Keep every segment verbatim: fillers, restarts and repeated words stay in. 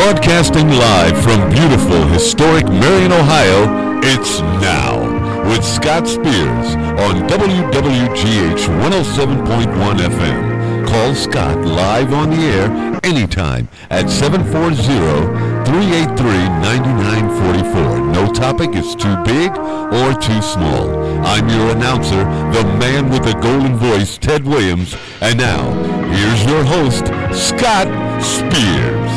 Broadcasting live from beautiful, historic Marion, Ohio, it's Now with Scott Spears on W W G H one oh seven point one F M. Call Scott live on the air anytime at seven four zero, three eight three, nine nine four four. No topic is too big or too small. I'm your announcer, the man with the golden voice, Ted Williams. And now, here's your host, Scott Spears.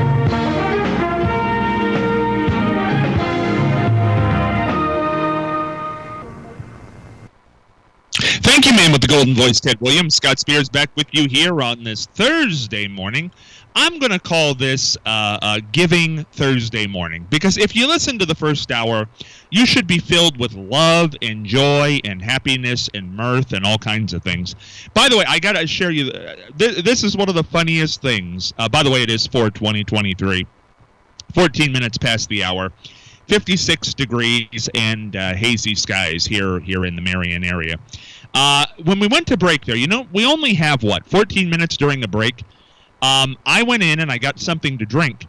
Thank you, man with the golden voice, Ted Williams. Scott Spears back with you here on this Thursday morning. I'm going to call this uh, uh, Giving Thursday morning, because if you listen to the first hour, you should be filled with love and joy and happiness and mirth and all kinds of things. By the way, I got to share you, uh, th- this is one of the funniest things. Uh, by the way, it is four twenty twenty-three, fourteen minutes past the hour. fifty-six degrees and uh, hazy skies here here in the Marion area. Uh, when we went to break there, you know, we only have, what, fourteen minutes during the break? Um, I went in and I got something to drink,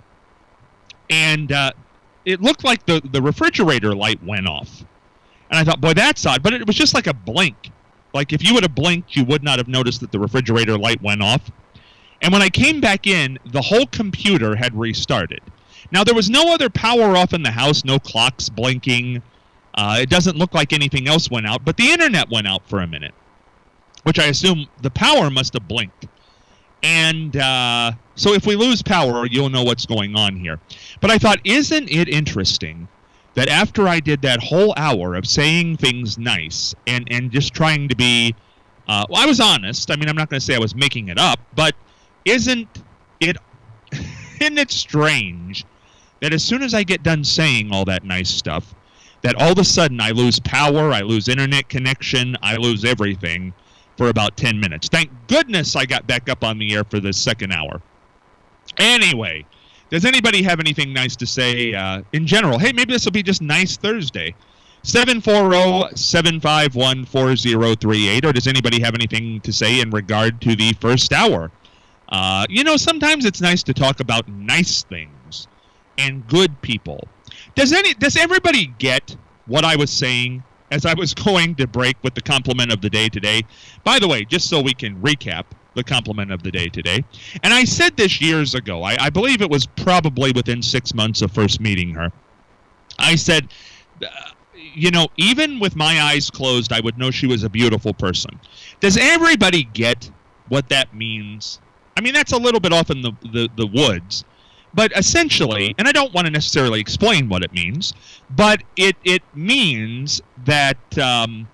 and uh, it looked like the, the refrigerator light went off. And I thought, boy, that's odd, but it was just like a blink. Like if you would have blinked, you would not have noticed that the refrigerator light went off. And when I came back in, the whole computer had restarted. Now, there was no other power off in the house, no clocks blinking. Uh, it doesn't look like anything else went out, but the internet went out for a minute, which I assume the power must have blinked. And uh, so if we lose power, you'll know what's going on here. But I thought, isn't it interesting that after I did that whole hour of saying things nice and, and just trying to be, uh, well, I was honest. I mean, I'm not going to say I was making it up, but isn't it, isn't it strange that as soon as I get done saying all that nice stuff, that all of a sudden I lose power, I lose internet connection, I lose everything for about ten minutes. Thank goodness I got back up on the air for this second hour. Anyway, does anybody have anything nice to say uh, in general? Hey, maybe this will be just Nice Thursday. seven four zero, seven five one, four zero three eight. Or does anybody have anything to say in regard to the first hour? Uh, you know, sometimes it's nice to talk about nice things and good people. Does any does everybody get what I was saying as I was going to break with the compliment of the day today? By the way, just so we can recap the compliment of the day today, and I said this years ago, I, I believe it was probably within six months of first meeting her. I said, uh, you know, even with my eyes closed, I would know she was a beautiful person. Does everybody get what that means? I mean, that's a little bit off in the, the, the woods. But essentially, and I don't want to necessarily explain what it means, but it, it means that um,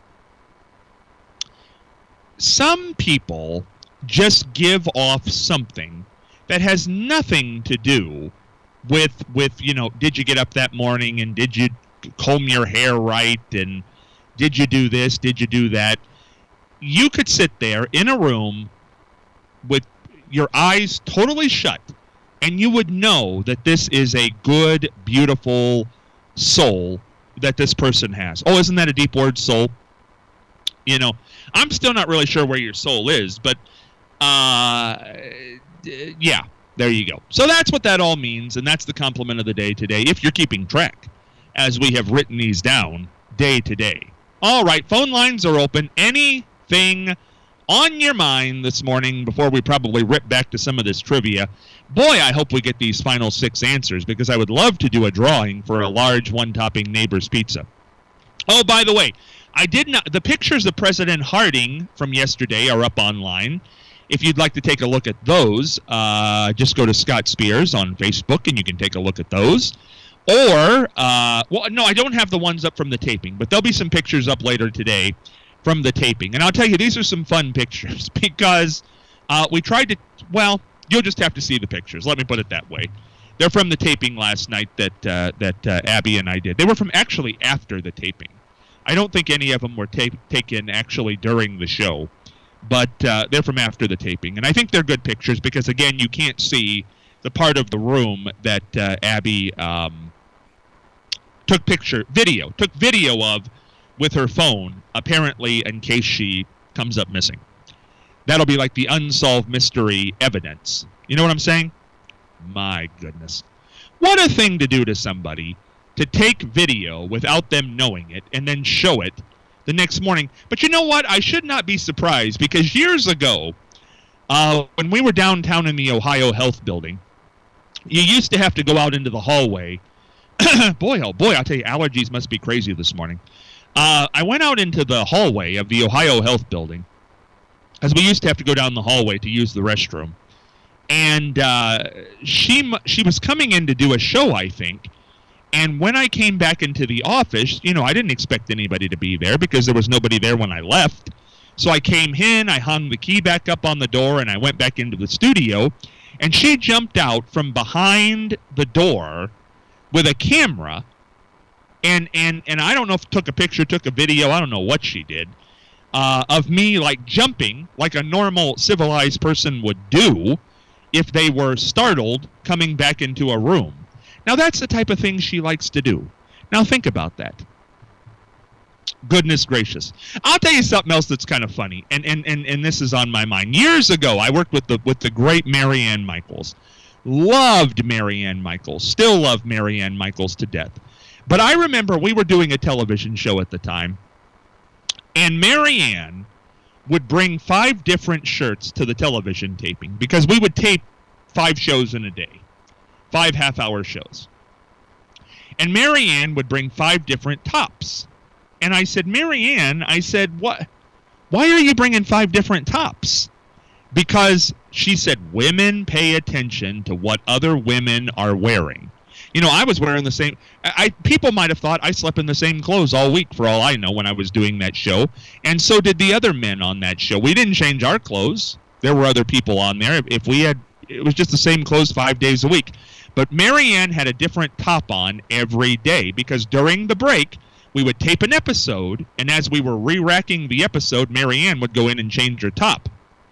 some people just give off something that has nothing to do with, with, you know, did you get up that morning and did you comb your hair right and did you do this, did you do that? You could sit there in a room with your eyes totally shut, and you would know that this is a good, beautiful soul that this person has. Oh, isn't that a deep word, soul? You know, I'm still not really sure where your soul is, but uh, yeah, there you go. So that's what that all means, and that's the compliment of the day today, if you're keeping track, as we have written these down day to day. All right, phone lines are open. Anything on your mind this morning before we probably rip back to some of this trivia? Boy, I hope we get these final six answers, because I would love to do a drawing for a large one-topping Neighbor's Pizza. Oh, by the way, I did not. The pictures of President Harding from yesterday are up online. If you'd like to take a look at those, uh, just go to Scott Spears on Facebook, and you can take a look at those. Or, uh, well, no, I don't have the ones up from the taping, but there'll be some pictures up later today from the taping. And I'll tell you, these are some fun pictures, because uh, we tried to, well, you'll just have to see the pictures. Let me put it that way. They're from the taping last night that uh, that uh, Abby and I did. They were from actually after the taping. I don't think any of them were ta- taken actually during the show, but uh, they're from after the taping. And I think they're good pictures because, again, you can't see the part of the room that uh, Abby um, took picture, video, took video of with her phone, apparently in case she comes up missing. That'll be like the unsolved mystery evidence. You know what I'm saying? My goodness. What a thing to do to somebody, to take video without them knowing it and then show it the next morning. But you know what? I should not be surprised, because years ago, uh, when we were downtown in the Ohio Health Building, you used to have to go out into the hallway. boy, oh boy, I'll tell you, allergies must be crazy this morning. Uh, I went out into the hallway of the Ohio Health Building, as we used to have to go down the hallway to use the restroom. And uh, she she was coming in to do a show, I think. And when I came back into the office, you know, I didn't expect anybody to be there because there was nobody there when I left. So I came in, I hung the key back up on the door, and I went back into the studio. And she jumped out from behind the door with a camera. And, and, and I don't know if took a picture, took a video, I don't know what she did, uh, of me, like, jumping like a normal civilized person would do if they were startled coming back into a room. Now, that's the type of thing she likes to do. Now, think about that. Goodness gracious. I'll tell you something else that's kind of funny, and, and, and, and this is on my mind. Years ago, I worked with the with the great Marianne Michaels. Loved Marianne Michaels. Still love Marianne Michaels to death. But I remember we were doing a television show at the time, and Marianne would bring five different shirts to the television taping, because we would tape five shows in a day. Five half-hour shows. And Marianne would bring five different tops. And I said, Marianne, I said, what? Why are you bringing five different tops? Because she said, women pay attention to what other women are wearing. You know, I was wearing the same. I people might have thought I slept in the same clothes all week, for all I know, when I was doing that show. And so did the other men on that show. We didn't change our clothes. There were other people on there. If we had, it was just the same clothes five days a week. But Marianne had a different top on every day, because during the break, we would tape an episode, and as we were re-racking the episode, Marianne would go in and change her top.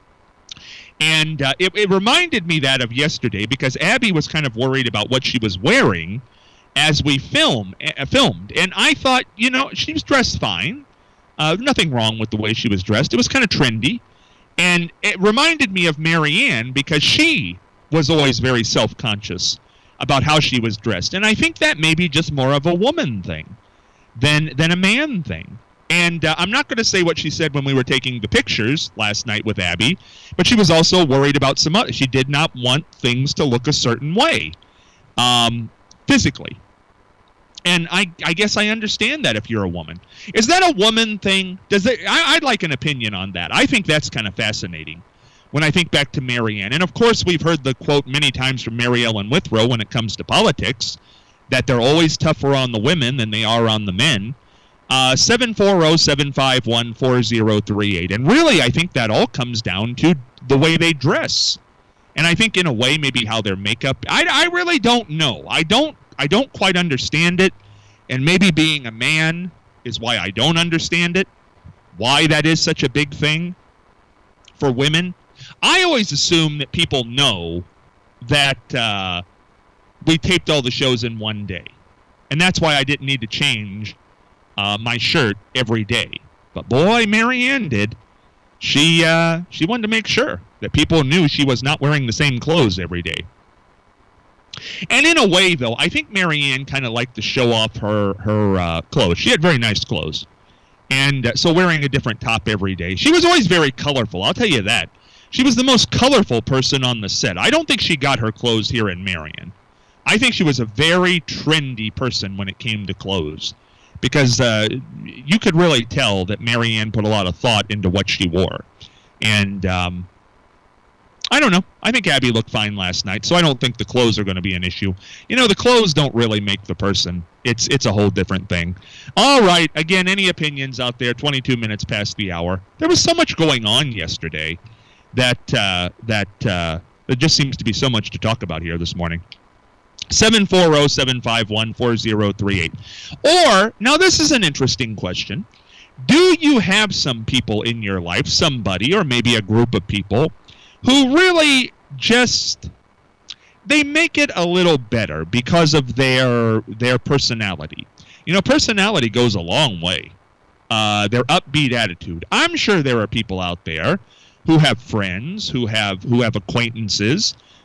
And uh, it, it reminded me that of yesterday, because Abby was kind of worried about what she was wearing as we film, uh, filmed. And I thought, you know, she was dressed fine. Uh, nothing wrong with the way she was dressed. It was kind of trendy. And it reminded me of Marianne, because she was always very self-conscious about how she was dressed. And I think that may be just more of a woman thing than than a man thing. And uh, I'm not going to say what she said when we were taking the pictures last night with Abby, but she was also worried about some other. She did not want things to look a certain way, um, physically. And I, I guess I understand that if you're a woman. Is that a woman thing? Does it, I, I'd like an opinion on that. I think that's kind of fascinating when I think back to Marianne. And, of course, we've heard the quote many times from Mary Ellen Withrow when it comes to politics, that they're always tougher on the women than they are on the men. Uh, seven four zero, seven five one, four zero three eight. And really, I think that all comes down to the way they dress. And I think, in a way, maybe how their makeup. I, I really don't know. I don't, I don't quite understand it. And maybe being a man is why I don't understand it, why that is such a big thing for women. I always assume that people know that uh, we taped all the shows in one day. And that's why I didn't need to change uh, my shirt every day. But boy, Marianne did. She, uh, she wanted to make sure that people knew she was not wearing the same clothes every day. And in a way, though, I think Marianne kind of liked to show off her, her uh, clothes. She had very nice clothes. And uh, so wearing a different top every day. She was always very colorful, I'll tell you that. She was the most colorful person on the set. I don't think she got her clothes here in Marion. I think she was a very trendy person when it came to clothes, because uh, you could really tell that Marianne put a lot of thought into what she wore. And um, I don't know. I think Abby looked fine last night, so I don't think the clothes are going to be an issue. You know, the clothes don't really make the person. It's it's a whole different thing. All right. Again, any opinions out there? twenty-two minutes past the hour. There was so much going on yesterday that uh, that uh, there just seems to be so much to talk about here this morning. seven four zero, seven five one, four zero three eight. Or, now this is an interesting question. Do you have some people in your life, somebody or maybe a group of people, who really just, they make it a little better because of their their personality? You know, personality goes a long way. Uh, their upbeat attitude. I'm sure there are people out there who have friends, who have who have acquaintances,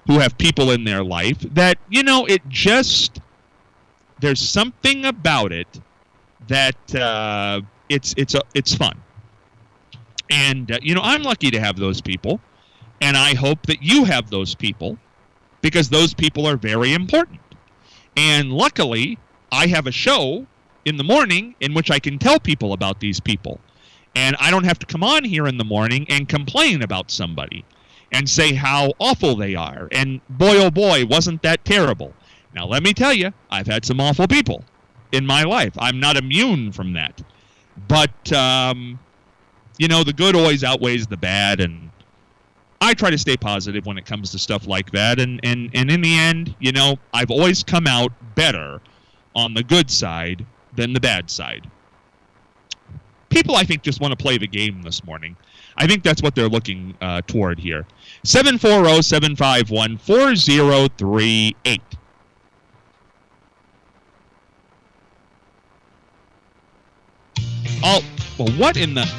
who have people in their life that, you know, it just, there's something about it that uh, it's it's a, it's fun. And, uh, you know, I'm lucky to have those people, and I hope that you have those people, because those people are very important. And luckily, I have a show in the morning in which I can tell people about these people. And I don't have to come on here in the morning and complain about somebody and say how awful they are. And boy, oh boy, wasn't that terrible. Now, let me tell you, I've had some awful people in my life. I'm not immune from that. But, um, you know, the good always outweighs the bad, and I try to stay positive when it comes to stuff like that. And, and, and in the end, you know, I've always come out better on the good side than the bad side. People, I think, just want to play the game this morning. I think that's what they're looking uh, toward here. seven four zero, seven five one, four zero three eight. Oh, well, what in the...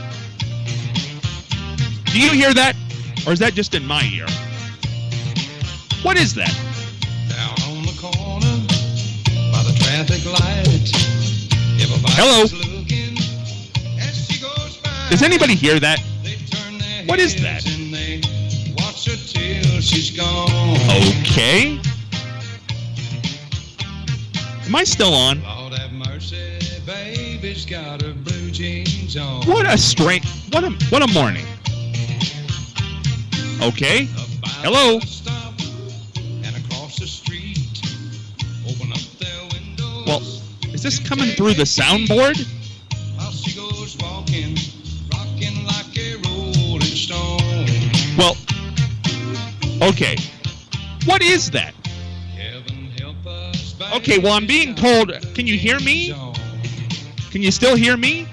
Do you hear that? Or is that just in my ear? What is that? Down on the corner by the traffic light. Hello? Looking, as she goes by, does anybody hear that? they turn their What is that? and they watch her till she's gone. Okay. Am I still on? Lord have mercy, baby's got her blue jeans on. What a strange... What a, what a morning. Okay. Hello? Stop, and across the street, open up their windows. Well, is this coming through the soundboard? While she goes walking, rocking like a rolling stone. Well, okay. What is that? Heaven help us, baby. Okay, well, I'm being told... Can you hear me? Can you still hear me?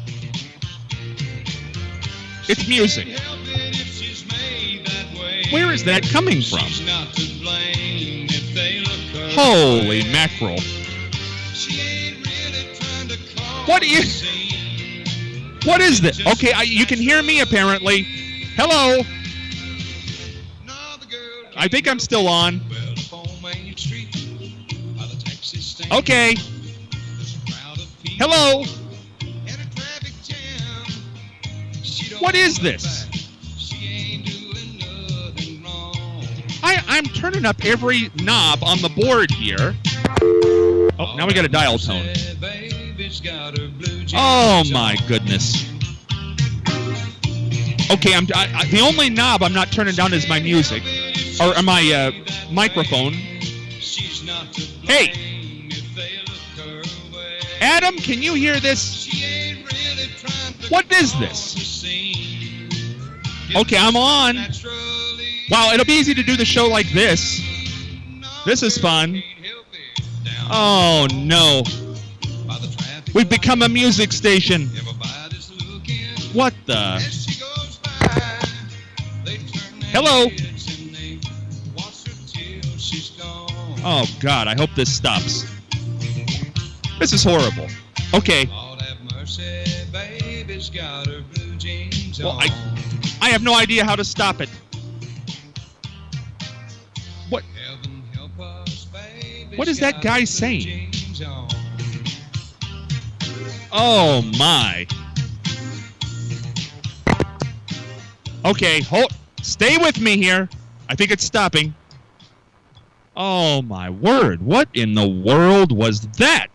It's music. Where is that coming from? Holy mackerel. What is... What is this? Okay, I, you can hear me apparently. Hello? I think I'm still on. Okay. Hello? What is this? I, I'm turning up every knob on the board here. Oh, now we got a dial tone. Oh my goodness. Okay, I'm I, I, the only knob I'm not turning down is my music, or, or my uh, microphone. Hey, Adam, can you hear this? What is this? Okay, I'm on. Wow, it'll be easy to do the show like this. This is fun. Oh, no. We've become a music station. What the? Hello? Oh, God, I hope this stops. This is horrible. Okay. Well, I, I have no idea how to stop it. What? What is that guy saying? Oh my. Okay, hold. Stay with me here. I think it's stopping. Oh my word! What in the world was that?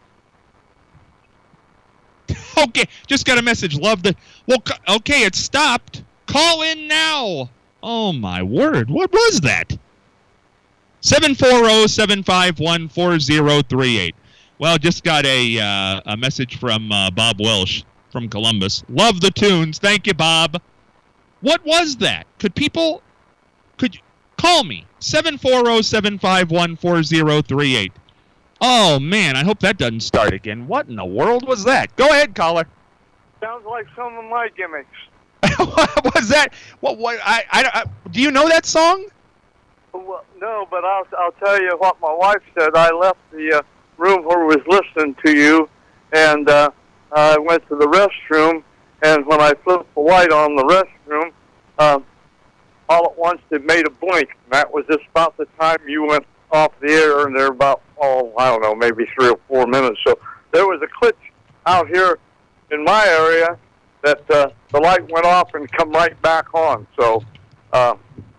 Okay, just got a message. Love the. Well, okay, it stopped. Call in now. Oh my word! What was that? seven four zero, seven five one, four zero three eight. Well, just got a uh, a message from uh, Bob Welsh from Columbus. Love the tunes. Thank you, Bob. What was that? Could people... Could you... Call me. seven four zero, seven five one, four zero three eight. Oh, man, I hope that doesn't start again. What in the world was that? Go ahead, caller. Sounds like some of my gimmicks. What was that? What? What? I, I, I, do you know that song? Well, no, but I'll, I'll tell you what my wife said. I left the uh, room where we was listening to you, and uh, I went to the restroom, and when I flipped the light on the restroom, uh, all at once it made a blink. And that was just about the time you went off the air, and there were about, oh, I don't know, maybe three or four minutes. So there was a glitch out here in my area that uh, the light went off and come right back on. So uh,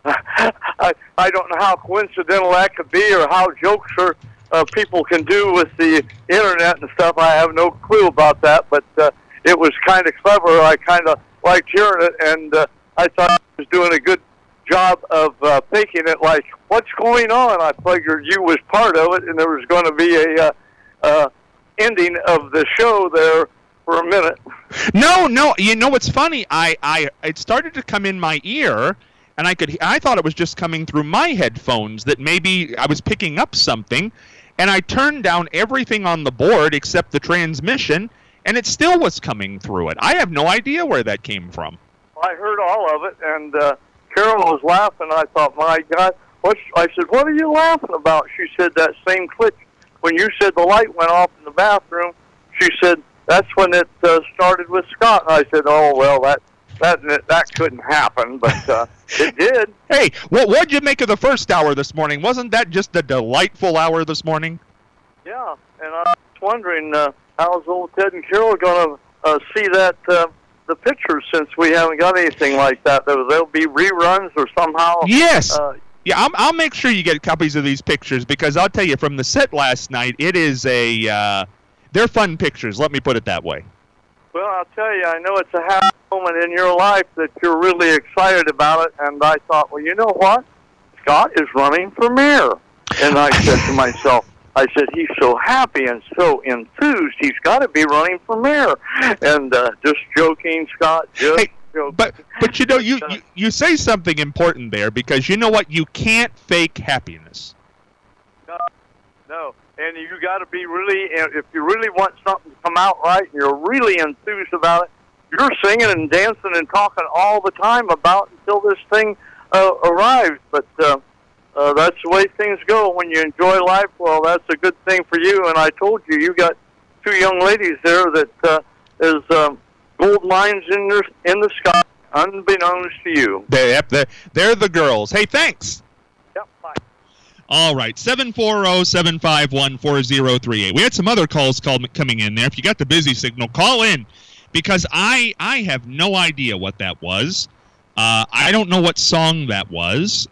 I, I don't know how coincidental that could be or how jokes or uh, people can do with the Internet and stuff. I have no clue about that, but uh, it was kind of clever. I kind of liked hearing it, and uh, I thought I was doing a good job of uh, thinking it like, what's going on? I figured you was part of it, and there was going to be a uh, uh, ending of the show there for a minute. No, no. You know what's funny? I, I, it started to come in my ear, and I could. I thought it was just coming through my headphones. That maybe I was picking up something, and I turned down everything on the board except the transmission, and it still was coming through it. I have no idea where that came from. I heard all of it, and uh, Carol was laughing. I thought, my God, what's, I said, what are you laughing about? She said, that same click. When you said the light went off in the bathroom, she said, that's when it uh, started with Scott. And I said, oh, well, that that that couldn't happen, but uh, it did. Hey, what what'd you make of the first hour this morning? Wasn't that just a delightful hour this morning? Yeah, and I was wondering, uh, how's old Ted and Carol going to uh, see that, uh, the pictures, since we haven't got anything like that? There, there'll be reruns or somehow. Yes. Uh, yeah, I'll, I'll make sure you get copies of these pictures, because I'll tell you, from the set last night, it is a, uh, they're fun pictures, let me put it that way. Well, I'll tell you, I know it's a happy moment in your life that you're really excited about it, and I thought, well, you know what? Scott is running for mayor. And I said to myself, I said, he's so happy and so enthused, he's got to be running for mayor. And uh, just joking, Scott, just hey, joking. But, but you know, you, you, you say something important there, because you know what? You can't fake happiness. No, no. And you got to be really, if you really want something to come out right, and you're really enthused about it, you're singing and dancing and talking all the time about until this thing uh, arrives. But uh, uh, that's the way things go when you enjoy life. Well, that's a good thing for you. And I told you, you got two young ladies there that uh, is um, gold mines in the, in the sky, unbeknownst to you. They're, they're, they're the girls. Hey, thanks. Yep, bye. All right, seven four zero, seven five one, four zero three eight. We had some other calls call, coming in there. If you got the busy signal, call in, because I I have no idea what that was. Uh, I don't know what song that was.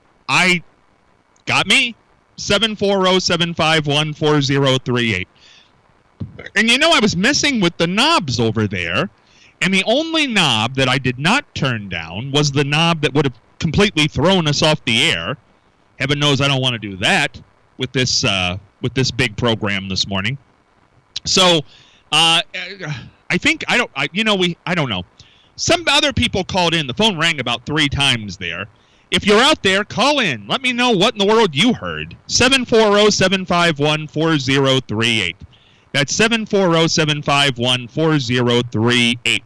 I got me, seven four zero, seven five one, four zero three eight. And you know, I was messing with the knobs over there, and the only knob that I did not turn down was the knob that would have completely thrown us off the air. Heaven knows I don't want to do that with this uh, with this big program this morning. So uh, I think I don't I, you know we I don't know. Some other people called in. The phone rang about three times there. If you're out there, call in. Let me know what in the world you heard. seven four zero, seven five one, four zero three eight. That's seven four zero, seven five one, four zero three eight.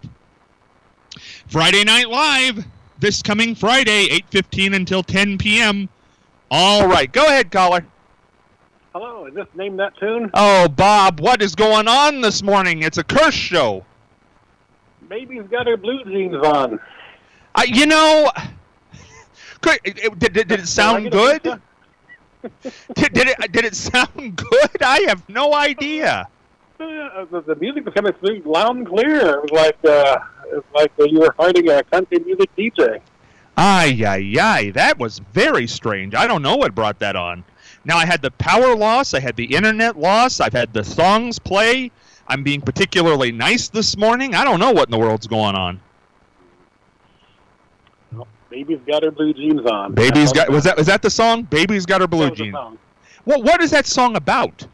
Friday Night Live this coming Friday, eight fifteen until ten p.m. All right, go ahead, caller. Hello, is this Name That Tune? Oh, Bob, what is going on this morning? It's a curse show. Baby's got her blue jeans on. I, you know, could, it, did, did, did it sound good? did, did it did it sound good? I have no idea. Uh, the, the music was coming through loud and clear. It was like uh, it was like uh, you were fighting a country music D J. Ay, ay, ay. That was very strange. I don't know what brought that on. Now, I had the power loss. I had the internet loss. I've had the songs play. I'm being particularly nice this morning. I don't know what in the world's going on. Well, Baby's got her blue jeans on. Baby's got, was that, was that the song? Baby's got her blue jeans. Well, what is that song about?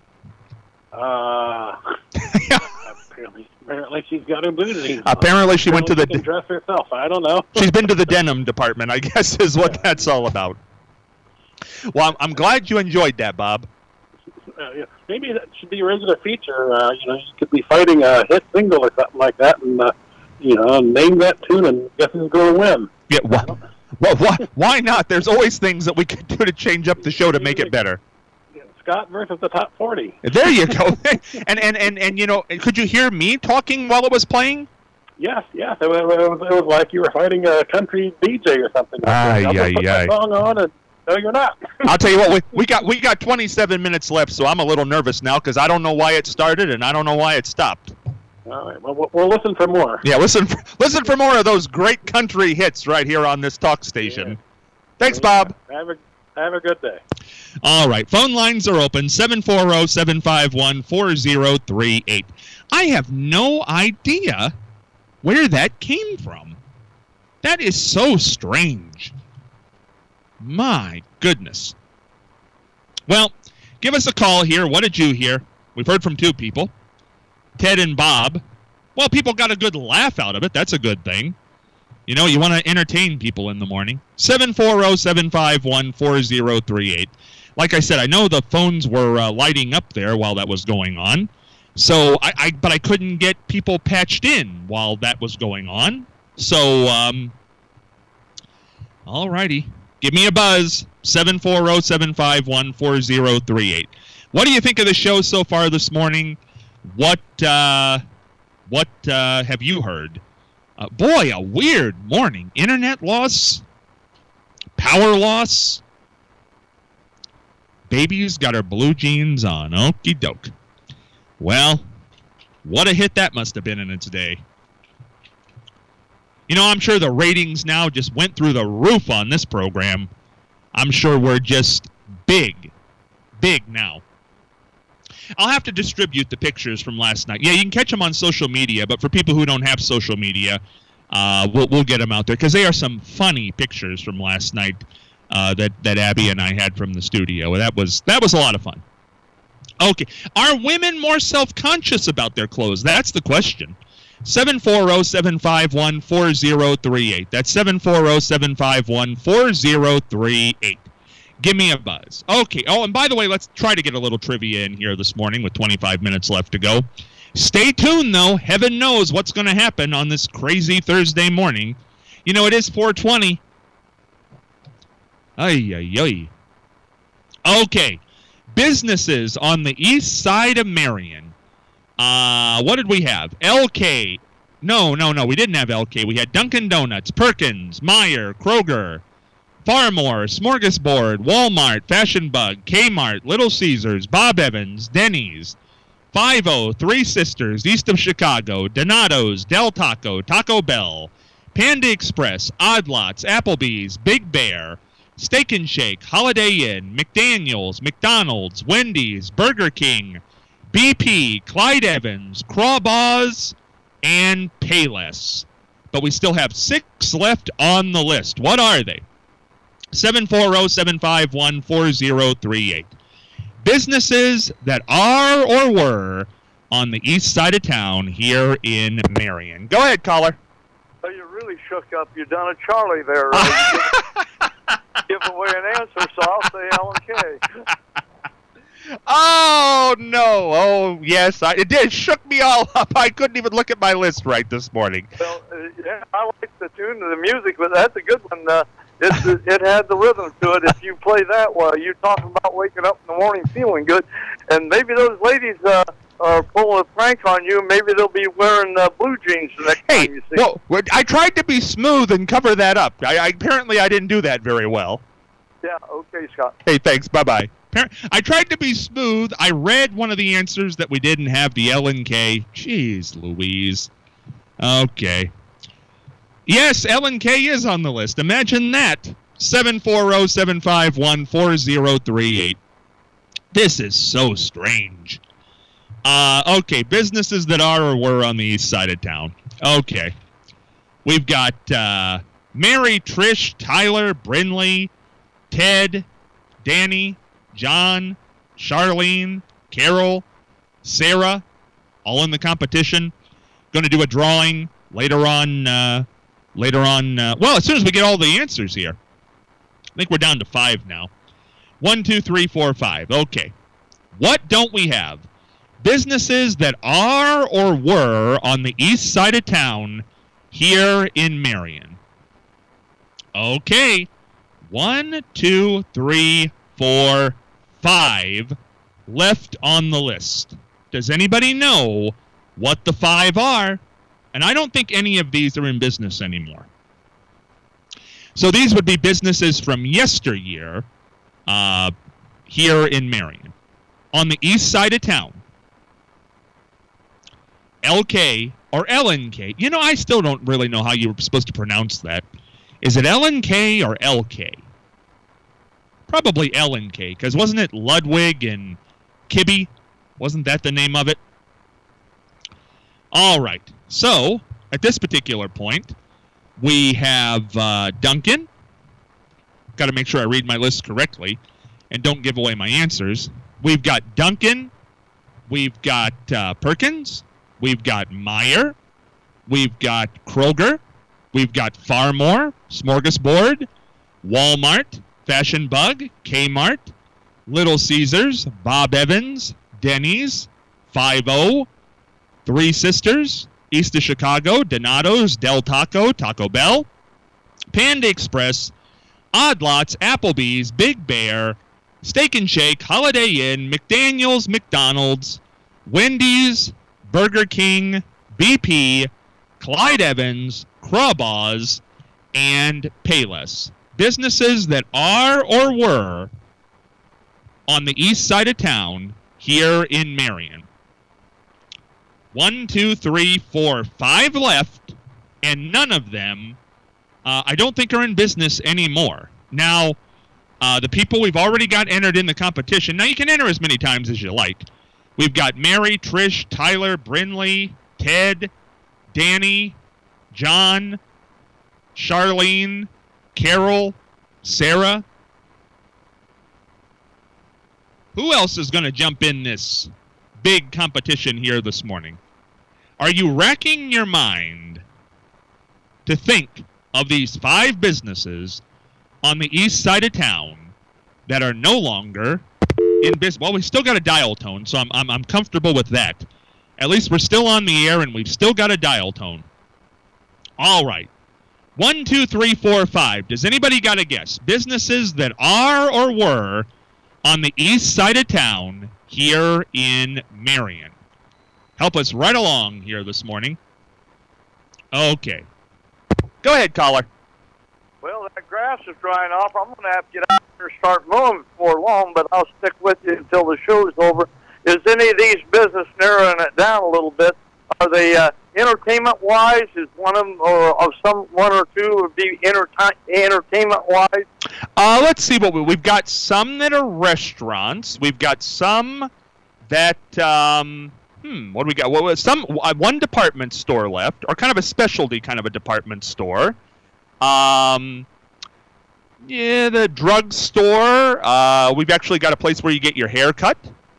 Uh, apparently, apparently she's got her blue jeans on. Apparently she went to the... She can dress herself. I don't know. She's been to the denim department, I guess, is what that's all about. Well, I'm, I'm glad you enjoyed that, Bob. Uh, yeah. Maybe that should be a regular feature. Uh, you know, you could be fighting a hit single or something like that, and uh, you know, name that tune, and guess who's going to win? Yeah, well, well, why, why not? There's always things that we could do to change up the show to make it better. Scott versus the top forty. There you go. and, and and and you know, could you hear me talking while it was playing? Yes, yes. It was, it was, it was like you were fighting a country D J or something. Aye, I'm aye, put aye. my song on, and no, you're not. I'll tell you what, we, we got we got twenty-seven minutes left, so I'm a little nervous now because I don't know why it started and I don't know why it stopped. All right, well, we'll, we'll listen for more. Yeah, listen for, listen for more of those great country hits right here on this talk station. Yeah. Thanks, Bob. Have a, have a good day. All right, phone lines are open, seven four zero, seven five one, four zero three eight. I have no idea where that came from. That is so strange. My goodness. Well, give us a call here. What did you hear? We've heard from two people, Ted and Bob. Well, people got a good laugh out of it. That's a good thing. You know, you want to entertain people in the morning. seven four zero, seven five one, four zero three eight. Like I said, I know the phones were uh, lighting up there while that was going on. So, I, I but I couldn't get people patched in while that was going on. So, um, all righty. Give me a buzz, seven four zero, seven five one, four zero three eight. What do you think of the show so far this morning? What uh, what uh, have you heard? Uh, boy, a weird morning. Internet loss, power loss. Baby's got her blue jeans on. Okie doke. Well, what a hit that must have been in its day. You know, I'm sure the ratings now just went through the roof on this program. I'm sure we're just big, big now. I'll have to distribute the pictures from last night. Yeah, you can catch them on social media, but for people who don't have social media, uh, we'll, we'll get them out there because they are some funny pictures from last night uh, that, that Abby and I had from the studio. That was that was a lot of fun. Okay, are women more self-conscious about their clothes? That's the question. seven four zero, seven five one, four zero three eight. That's seven four zero, seven five one, four zero three eight. Give me a buzz. Okay. Oh, and by the way, let's try to get a little trivia in here this morning with twenty-five minutes left to go. Stay tuned, though. Heaven knows what's going to happen on this crazy Thursday morning. You know, it is four twenty. Ay, ay, ay. Okay. Businesses on the east side of Marion. Uh, what did we have? L K. No, no, no. We didn't have L K. We had Dunkin' Donuts, Perkins, Meijer, Kroger, Farmore, Smorgasbord, Walmart, Fashion Bug, Kmart, Little Caesars, Bob Evans, Denny's, five oh, Three Sisters, East of Chicago, Donato's, Del Taco, Taco Bell, Panda Express, Odd Lots, Applebee's, Big Bear, Steak and Shake, Holiday Inn, McDaniel's, McDonald's, Wendy's, Burger King, B P, Clyde Evans, Crawbaws, and Payless. But we still have six left on the list. What are they? seven four zero, seven five one, four zero three eight. Businesses that are or were on the east side of town here in Marion. Go ahead, caller. Oh, you really shook up. You done a Charlie there. Right? give, give away an answer, so I'll say Alan Kay. Oh, no. Oh, yes. I, it did. It shook me all up. I couldn't even look at my list right this morning. Well, uh, yeah, I like the tune of the music, but that's a good one. Uh, it, it had the rhythm to it. If you play that while you're talking about waking up in the morning feeling good, and maybe those ladies uh, are pulling a prank on you, maybe they'll be wearing uh, blue jeans the next hey, time you see them. Well, I tried to be smooth and cover that up. I, I Apparently, I didn't do that very well. Yeah, okay, Scott. Hey, thanks. Bye-bye. I tried to be smooth. I read one of the answers that we didn't have, the L and K. Jeez Louise. Okay. Yes, L and K is on the list. Imagine that. seven four zero, seven five one, four zero three eight. This is so strange. Uh, okay, businesses that are or were on the east side of town. Okay. We've got uh, Mary, Trish, Tyler, Brinley, Ted, Danny, John, Charlene, Carol, Sarah, all in the competition. Going to do a drawing later on. Uh, later on. Uh, well, as soon as we get all the answers here. I think we're down to five now. One, two, three, four, five. Okay. What don't we have? Businesses that are or were on the east side of town here in Marion. Okay. One, two, three, four, five left on the list. Does anybody know what the five are? And I don't think any of these are in business anymore. So these would be businesses from yesteryear uh, here in Marion. On the east side of town, L K or L N K. You know, I still don't really know how you were supposed to pronounce that. Is it L N K or L K? Probably L N K, because wasn't it Ludwig and Kibbe? Wasn't that the name of it? All right. So, at this particular point, we have uh, Duncan. Got to make sure I read my list correctly and don't give away my answers. We've got Duncan. We've got uh, Perkins. We've got Meyer. We've got Kroger. We've got Farmore, Smorgasbord, Walmart, Fashion Bug, Kmart, Little Caesars, Bob Evans, Denny's, five oh, Three Sisters, East of Chicago, Donato's, Del Taco, Taco Bell, Panda Express, Odd Lots, Applebee's, Big Bear, Steak and Shake, Holiday Inn, McDaniel's, McDonald's, Wendy's, Burger King, B P, Clyde Evans, Crabaw's, and Payless. Businesses that are or were on the east side of town here in Marion. One, two, three, four, five left, and none of them uh, I don't think are in business anymore. Now, uh, the people we've already got entered in the competition, now you can enter as many times as you like. We've got Mary, Trish, Tyler, Brinley, Ted, Danny, John, Charlene, Carol, Sarah. Who else is going to jump in this big competition here this morning? Are you racking your mind to think of these five businesses on the east side of town that are no longer in business? Well, we still got a dial tone, so I'm, I'm I'm comfortable with that. At least we're still on the air, and we've still got a dial tone. All right. One, two, three, four, five. Does anybody got a guess? Businesses that are or were on the east side of town here in Marion. Help us right along here this morning. Okay. Go ahead, caller. Well, that grass is drying off. I'm going to have to get out there and start mowing before long, but I'll stick with you until the show's over. Is any of these business narrowing it down a little bit? Are they uh, entertainment-wise? Is one of them, or of some one or two, would be entertain, entertainment-wise? Uh, let's see what we, we've got. Some that are restaurants. We've got some that um, hmm. What do we got? Well, some uh, one department store left, or kind of a specialty kind of a department store. Um, yeah, the drugstore. Uh, we've actually got a place where you get your hair cut.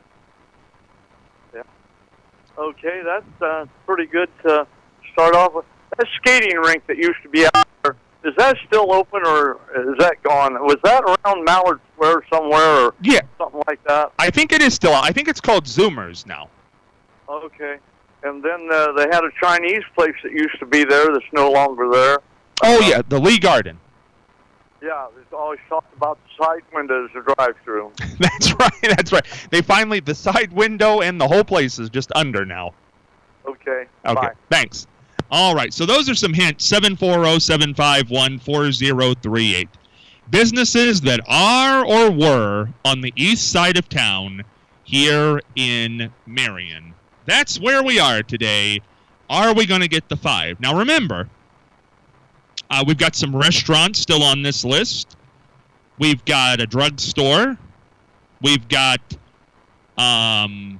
Okay, that's uh, pretty good to start off with. That skating rink that used to be out there, is that still open or is that gone? Was that around Mallard Square somewhere or yeah. something like that? I think it is still out. I think it's called Zoomers now. Okay. And then uh, they had a Chinese place that used to be there that's no longer there. Oh, uh, yeah, the Lee Garden. Yeah, there's always talked about the side windows to drive through. That's right, that's right. They finally, the side window and the whole place is just under now. Okay, Okay, bye. Thanks. All right, so those are some hints. seven four zero, seven five one, four zero three eight. Businesses that are or were on the east side of town here in Marion. That's where we are today. Are we going to get the five? Now, remember, Uh, we've got some restaurants still on this list. We've got a drugstore. We've got um,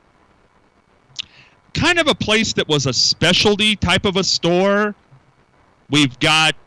kind of a place that was a specialty type of a store. We've got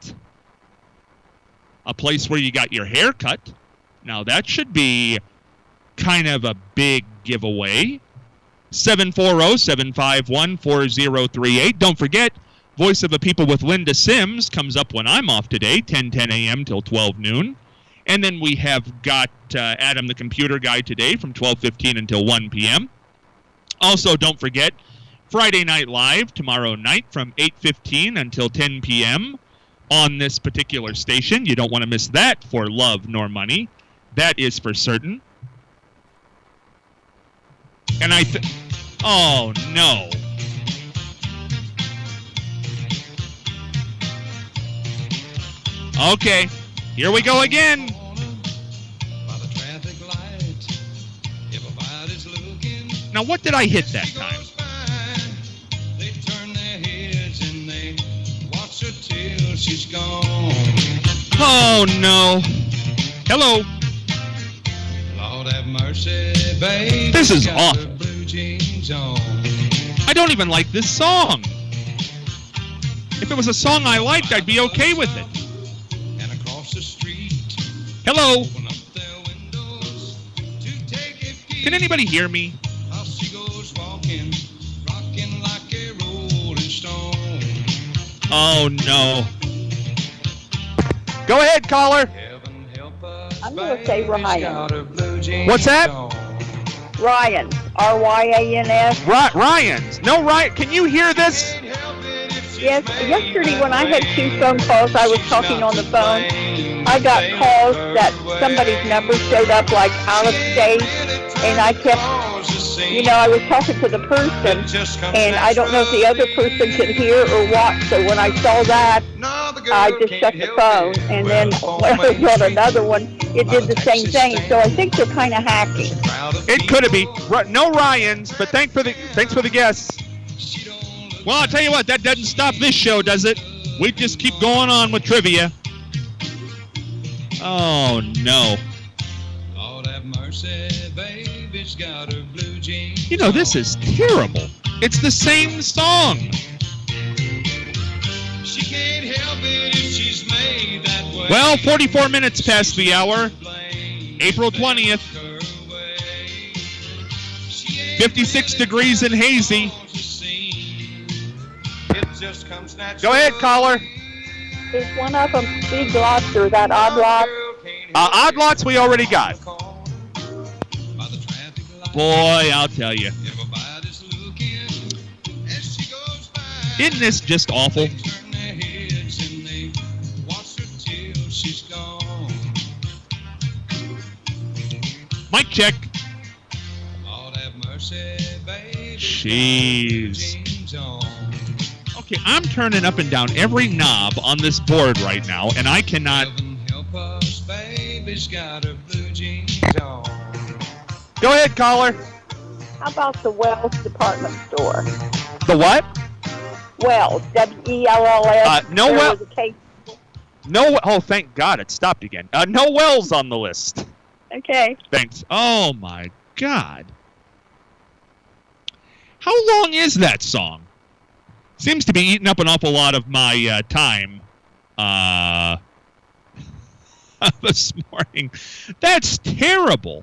a place where you got your hair cut. Now, that should be kind of a big giveaway. seven four zero, seven five one, four zero three eight. Don't forget, Voice of the People with Linda Sims comes up when I'm off today, ten ten a.m. till twelve noon. And then we have got uh, Adam the Computer Guy today from twelve fifteen until one p.m. Also, don't forget, Friday Night Live tomorrow night from eight fifteen until ten p.m. on this particular station. You don't want to miss that for love nor money. That is for certain. And I th- Oh, no. Okay, here we go again. By the traffic light, everybody's looking. Now, what did I hit that time? They turn their heads and they watch her till she's gone. Oh, no. Hello. Lord have mercy, baby. This is got awful. her blue jeans on. I don't even like this song. If it was a song I liked, I'd be okay with it. And across the street, Hello. open up their windows to take a peek. Can anybody hear me? How she goes walking, rocking like a rolling stone. Oh, no. Go ahead, caller. Heaven help us, I'm gonna say baby's Ryan. got her blue jeans What's that? on. Ryan, R Y A N S. Ry- Ryan's. No, Ryan. Can you hear this? Can't help it if she's Yes, made yesterday when I that had two way. phone calls, I was She's talking not on the to phone. blame. I got They calls her that way. somebody's number showed up like out of state, and I kept, you know, I was talking to the person, and I don't know if the other person could hear or what, so when I saw that, I just shut the phone, and then when I got another one, it did the same thing, so I think they're kind of hacking. It could have been. Ri- No Ryan's, but thanks for the thanks for the guess. Well, I'll tell you what, that doesn't stop this show, does it? We just keep going on with trivia. Oh, no. Lord have mercy, baby's got her blue jeans You know, this on. is terrible. It's the same song. She can't help it if she's made that way. Well, forty-four minutes past the hour. April twentieth. fifty-six degrees and hazy. Go ahead, caller. Is one of them Big Lots or that Odd Lot? Uh, odd lots we already got. Boy, I'll tell you. Isn't this just awful? Mic check. Jeez. Okay, I'm turning up and down every knob on this board right now, and I cannot... Go ahead, caller. How about the Wells department store? The what? Wells, W E L L S. Uh, no There Wel- was a case. No, oh, thank God, it stopped again. Uh, no Wells on the list. Okay. Thanks. Oh, my God. How long is that song? Seems to be eating up an awful lot of my uh, time uh, this morning. That's terrible.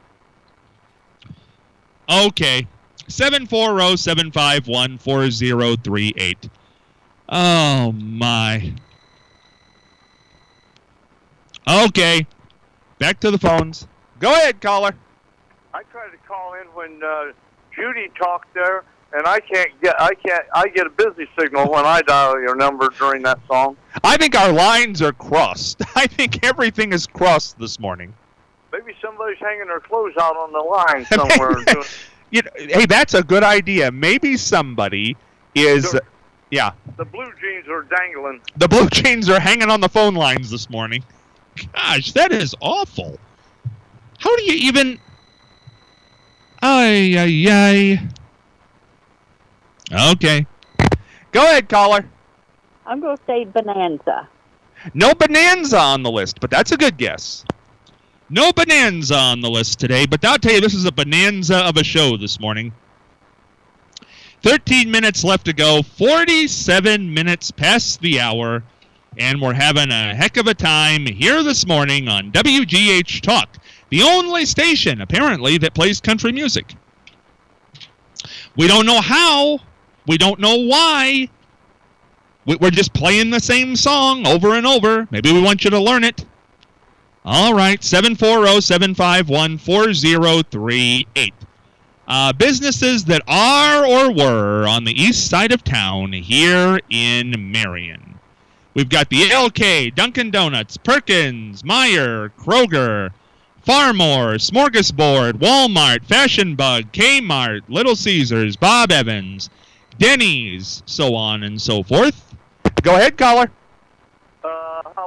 Okay. seven four zero, seven five one, four zero three eight. Oh, my. Okay. Back to the phones. Go ahead, caller. I tried to call in when uh, Judy talked there, and I can't get. I can't. I get a busy signal when I dial your number during that song. I think our lines are crossed. I think everything is crossed this morning. Maybe somebody's hanging their clothes out on the line somewhere. and doing, You know, hey, that's a good idea. Maybe somebody is, Sure. yeah. the blue jeans are dangling. The blue chains are hanging on the phone lines this morning. Gosh, that is awful. How do you even... Ay, ay, ay. Okay. Go ahead, caller. I'm going to say Bonanza. No Bonanza on the list, but that's a good guess. No Bonanza on the list today, but I'll tell you, this is a bonanza of a show this morning. thirteen minutes left to go, forty-seven minutes past the hour, and we're having a heck of a time here this morning on W G H Talk, the only station, apparently, that plays country music. We don't know how. We don't know why. We- We're just playing the same song over and over. Maybe we want you to learn it. All right, seven four zero, seven five one, four zero three eight. Uh, businesses that are or were on the east side of town here in Marion. We've got the L K, Dunkin' Donuts, Perkins, Meijer, Kroger, Farmore, Smorgasbord, Walmart, Fashion Bug, Kmart, Little Caesars, Bob Evans, Denny's, so on and so forth. Go ahead, caller. Uh, how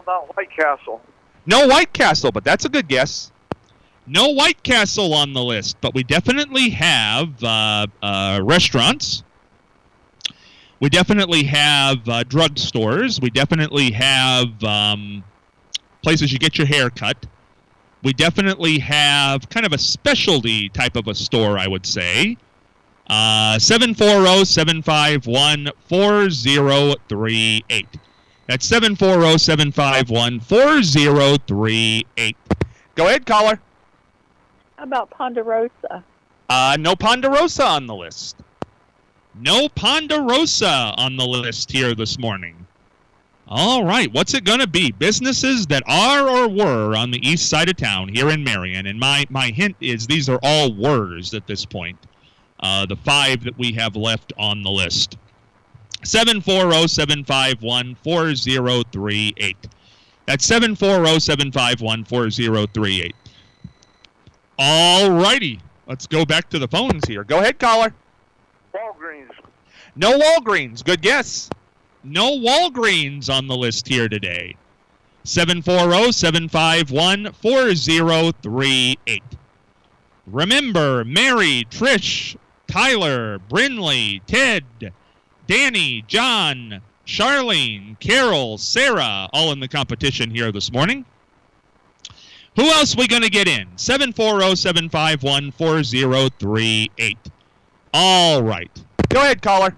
about White Castle? No White Castle, but that's a good guess. No White Castle on the list, but we definitely have uh, uh, restaurants. We definitely have uh, drugstores. We definitely have um, places you get your hair cut. We definitely have kind of a specialty type of a store, I would say. Uh, seven four zero, seven five one, four zero three eight. That's seven four zero, seven five one, four zero three eight. Go ahead, caller. How about Ponderosa? Uh, no Ponderosa on the list. No Ponderosa on the list here this morning. All right, what's it going to be? Businesses that are or were on the east side of town here in Marion. And my, my hint is these are all wers at this point. Uh, the five that we have left on the list. seven four zero, seven five one, four zero three eight. That's seven four zero, seven five one, four zero three eight. All righty. Let's go back to the phones here. Go ahead, caller. Walgreens. No Walgreens. Good guess. No Walgreens on the list here today. seven four zero, seven five one, four zero three eight. Remember, Mary, Trish, Tyler, Brinley, Ted, Danny, John, Charlene, Carol, Sarah, all in the competition here this morning. Who else we going to get in? seven four zero, seven five one, four zero three eight. All right. Go ahead, caller.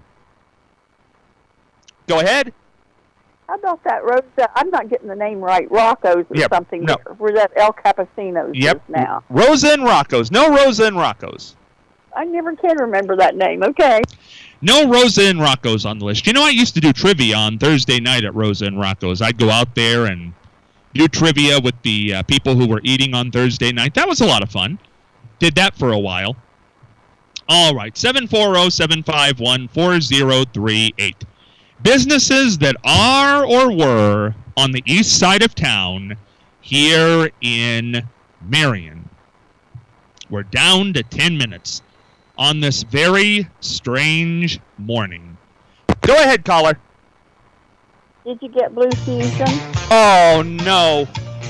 Go ahead. How about that Rosa? I'm not getting the name right. Rocco's or Yep, something. no. There, where that El Cappuccino's Yep. is now. Rosa and Rocco's. No Rosa and Rocco's. I never can remember that name. Okay. No Rosa and Rocco's on the list. You know, I used to do trivia on Thursday night at Rosa and Rocco's. I'd go out there and do trivia with the uh, people who were eating on Thursday night. That was a lot of fun. Did that for a while. All right, seven four zero, seven five one, four zero three eight. Businesses that are or were on the east side of town here in Marion. We're down to ten minutes on this very strange morning. Go ahead, caller. Did you get Blue Fusion? Oh, no.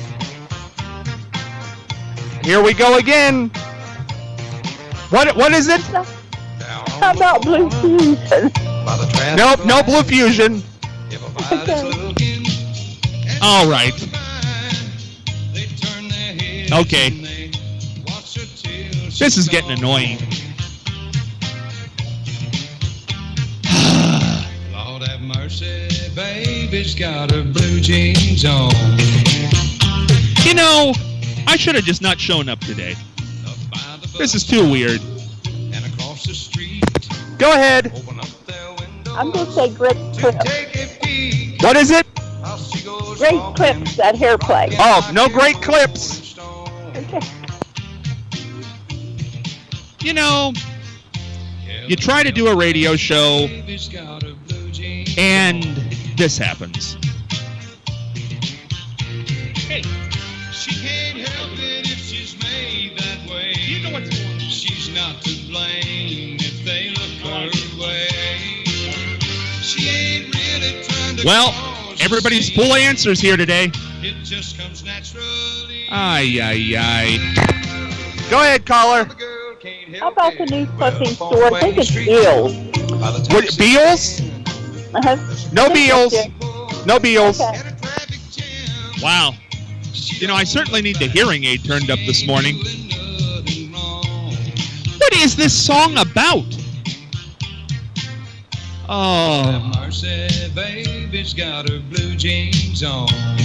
Here we go again. What? What is it? How about Blue Fusion? Nope, no Blue Fusion. All right. Okay. This is getting annoying. Lord have mercy, baby's got her blue jeans on. You know, I should have just not shown up today. This is too weird. And across the street, Go ahead. open up their windows I'm going to say Great to Clips. take a peek. What is it? How she goes Great walking, Clips, that hair play. Oh, no Great Clips. Okay. You know, you try to do a radio show, Baby's got her blue jeans and on. this happens. Hey, She can't help it if she's made that way. you know what's going on. She's not to blame if they look her way. She ain't really trying to Well, cause a everybody's scene. full of answers here today. It just comes naturally. Ay, ay, ay. Go ahead, caller. The girl can't help How about the it. new Well, clipping up on store? I think Wayne it's Street, Beals. by the What, taxi Beals? stand, Uh-huh. No I think Beals. that's it. No Beals. Okay. at a traffic jam. Wow. You know, I certainly need the hearing aid turned up this morning. Doing nothing wrong. What is this song about? Oh. Mercy, baby's got her blue jeans on.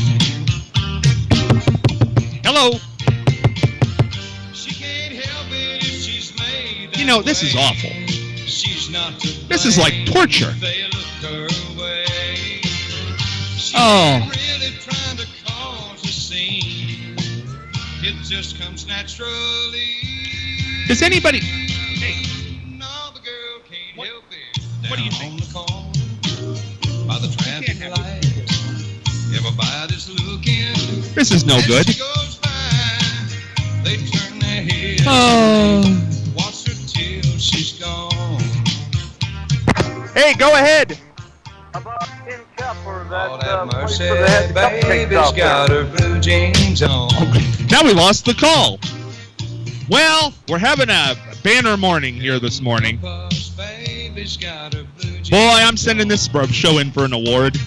Hello. She can't help it if she's made that You know, this is way. awful. She's not to This is like blame torture. if they look her way. She Oh. ain't really trying to cause a scene. It just comes naturally. Does anybody... No, the girl can't What- help it. what do you Down think? on the corner, by the traffic can't have light, everybody's looking. This is no As good. she goes by, they turn their heads. Oh. Watch her till she's gone. Hey, go ahead. How about King Kepler, that, Lord uh, have place mercy, where they had the cupcakes baby's out got there. her blue jeans on. Now we lost the call. Well, we're having a banner morning here this morning. Baby's got her blue jeans. Boy, I'm sending this show in for an award.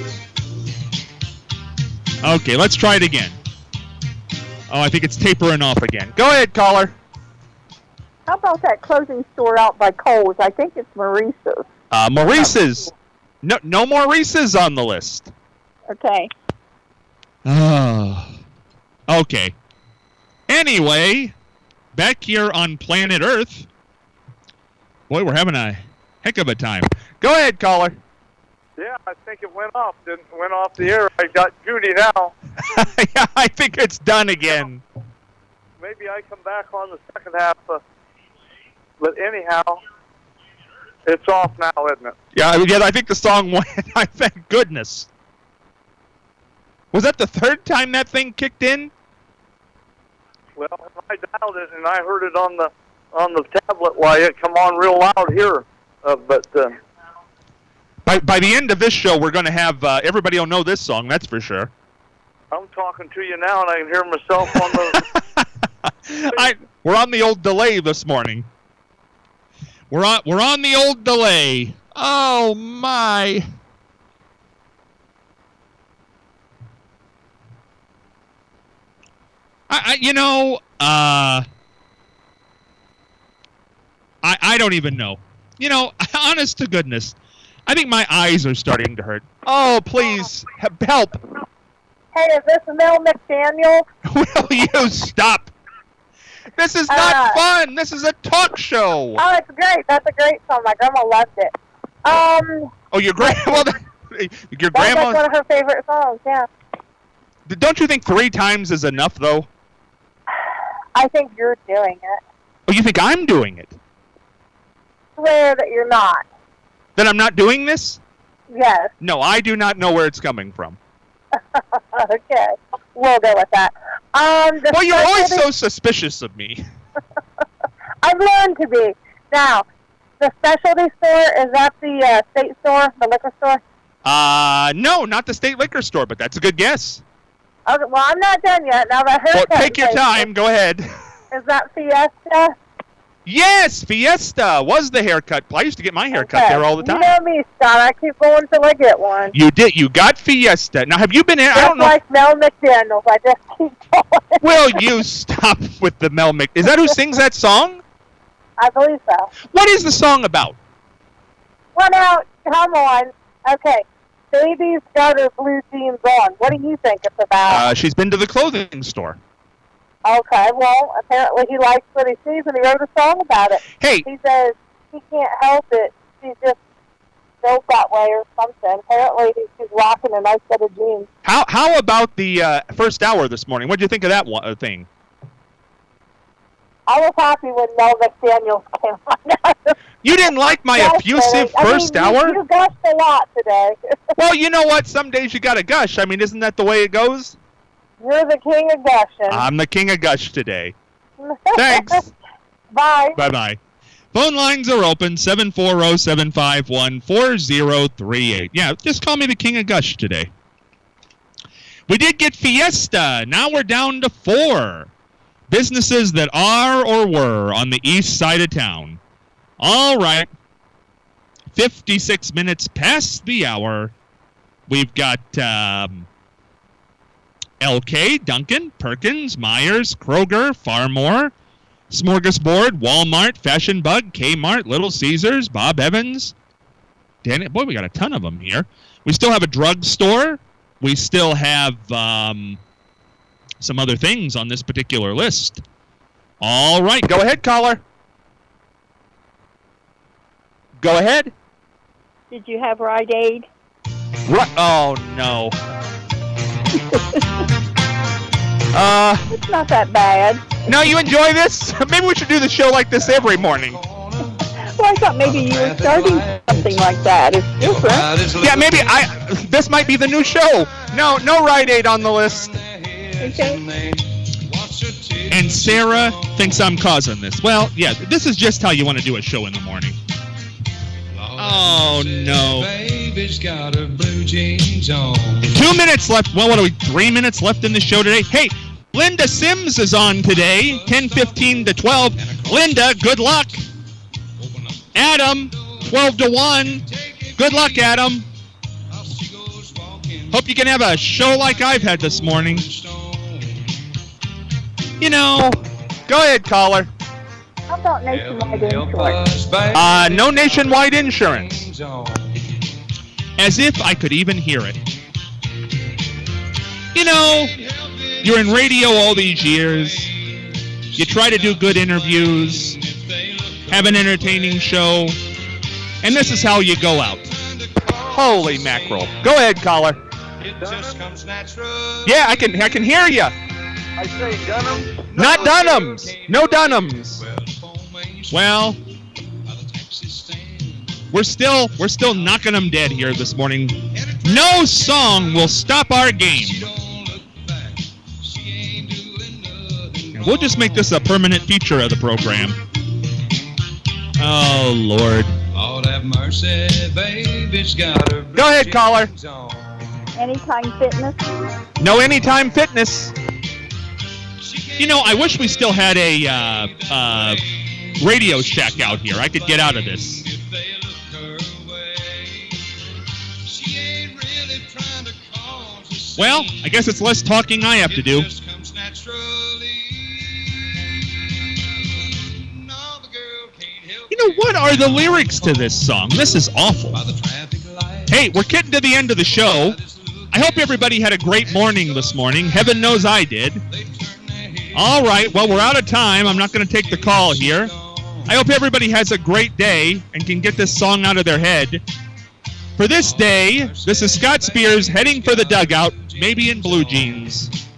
Okay, let's try it again. Oh, I think it's tapering off again. Go ahead, caller. How about that clothing store out by Kohl's? I think it's Maurice's. Uh, Maurice's. No, no Maurice's on the list. Okay. Oh. Okay. Anyway, back here on planet Earth. Boy, we're having a heck of a time. Go ahead, caller. Yeah, I think it went off. Didn't went off the air. I got Judy now. Yeah, I think it's done again. Maybe I come back on the second half. Uh, but anyhow, it's off now, isn't it? Yeah, I- yeah, I think the song went. I thank goodness. Was that the third time that thing kicked in? Well, I dialed it and I heard it on the on the tablet. Why it come on real loud here, uh, but. Uh, By by the end of this show, we're going to have uh, everybody will know this song. That's for sure. I'm talking to you now, and I can hear myself on the. I we're on the old delay this morning. We're on we're on the old delay. Oh my! I, I you know uh. I I don't even know. You know, honest to goodness. I think my eyes are starting to hurt. Oh, please, he- help. Hey, is this Mel McDaniel? Will you stop? This is not Uh, fun. This is a talk show. Oh, it's great. That's a great song. My grandma loved it. Um, Oh, your grandma. Your that, that's grandma. one of her favorite songs, yeah. Don't you think three times is enough, though? I think you're doing it. Oh, you think I'm doing it? Swear that you're not. That I'm not doing this? Yes. No, I do not know where it's coming from. Okay. We'll go with that. Um, the Well, you're always specialty- so suspicious of me. I've learned to be. Now, the specialty store, is that the uh, state store, the liquor store? Uh, no, not the state liquor store, but that's a good guess. Okay, well, I'm not done yet. Now, the Well, haircut take your place, time. Go ahead. Is that Fiesta? Yes, Fiesta was the haircut. I used to get my hair cut Okay. there all the time. You know me, Scott. I keep going till I get one. You did. You got Fiesta. Now, have you been in? I Just don't know. like Mel McDaniels. I just keep going. Will you stop with the Mel Mc? Is that who sings that song? I believe so. What is the song about? Well, now, come on. Okay. Baby's got her blue jeans on. What do you think it's about? Uh, she's been to the clothing store. Okay, well, apparently he likes what he sees, and he wrote a song about it. Hey, He says he can't help it. She's just built that way or something. Apparently he- she's rocking a nice set of jeans. how how about the uh, first hour this morning? What did you think of that one, uh, thing? I was happy when Mel McDaniels came on. You didn't like my Yes, effusive Billy. first I mean, hour? You, you gushed a lot today. Well, you know what? Some days you gotta gush. I mean, isn't that the way it goes? You're the king of gushing. I'm the king of gush today. Thanks. Bye. Bye-bye. Phone lines are open, seven four zero, seven five one, four zero three eight. Yeah, just call me the king of gush today. We did get Fiesta. Now we're down to four businesses that are or were on the east side of town. All right. fifty-six minutes past the hour. We've got um, L K, Duncan, Perkins, Myers, Kroger, Farmore, Smorgasbord, Walmart, Fashion Bug, Kmart, Little Caesars, Bob Evans. Dan- Boy, we got a ton of them here. We still have a drugstore. We still have um, some other things on this particular list. All right, go ahead, caller. Go ahead. Did you have Rite Aid? Ru- oh, no. uh, It's not that bad. no, you enjoy this? Maybe we should do the show like this every morning. Well, I thought maybe you were starting something like that. It's different. Yeah, maybe I. This might be the new show. No, no Rite Aid on the list. Okay. And Sarah thinks I'm causing this. Well, yeah, this is just how you want to do a show in the morning. Oh, no. baby's got her blue jeans on. Two minutes left. Well, what are we? Three minutes left in the show today. Hey, Linda Sims is on today, ten fifteen to twelve. Linda, good luck. Adam, twelve to one. Good luck, Adam. Hope you can have a show like I've had this morning. You know, go ahead, caller. How about nationwide insurance? Uh, no nationwide insurance. As if I could even hear it. You know, you're in radio all these years. You try to do good interviews, have an entertaining show, and this is how you go out. Holy mackerel. Go ahead, caller. Yeah, I can I can hear you. I say Dunham. Not Dunhams. No Dunhams. Well, we're still we're still knocking them dead here this morning. No song will stop our game. And we'll just make this a permanent feature of the program. Oh, Lord. Lord have mercy, baby's got her. Go ahead, caller. Anytime Fitness? No Anytime Fitness. You know, I wish we still had a uh, uh, Radio Shack out here. I could get out of this. Well, I guess it's less talking I have to do. You know, what are the lyrics to this song? This is awful. Hey, we're getting to the end of the show. I hope everybody had a great morning this morning. Heaven knows I did. All right, well, we're out of time. I'm not going to take the call here. I hope everybody has a great day and can get this song out of their head. For this day, this is Scott Spears heading for the dugout, maybe in blue jeans.